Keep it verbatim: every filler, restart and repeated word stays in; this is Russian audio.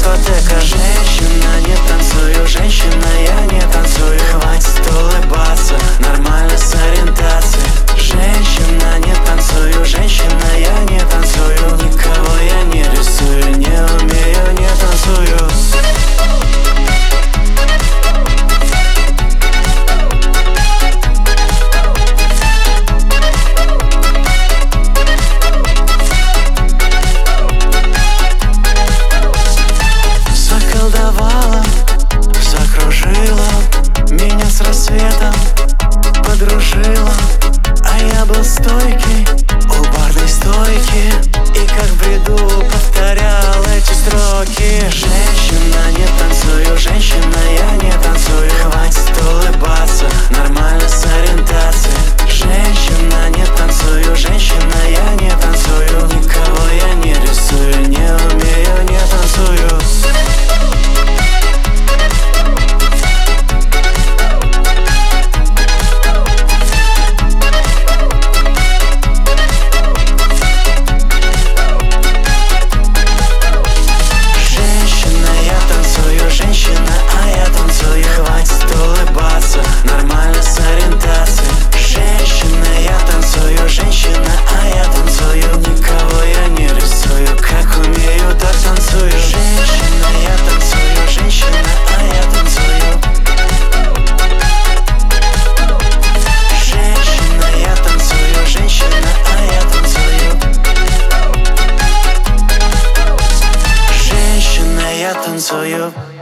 дискотека. Женщина, не танцую, женщина, я не танцую. Хватит улыбаться, нормально с ориентацией. Женщина, не танцую, женщина, я не танцую. Никого я не рисую, не умею, не танцую. Заколдовала, закружила, меня с рассветом подружила. А я был стойкий у барной стойки, и как в бреду повторял эти строки. Женщина, не танцую, женщина, я не танцую. Хватит улыбаться, нормально с ориентацией. Женщина, не танцую, женщина, я не танцую. Никого я не рисую, не умею, не танцую. Женщина, а я танцую, хватит улыбаться, нормально с ориентацией. Женщина, я танцую, женщина, а я танцую. Никого я не рисую, как умею, так танцую. Женщина, я танцую, женщина, а я танцую. Женщина, я танцую, женщина, а я танцую. Женщина, я танцую.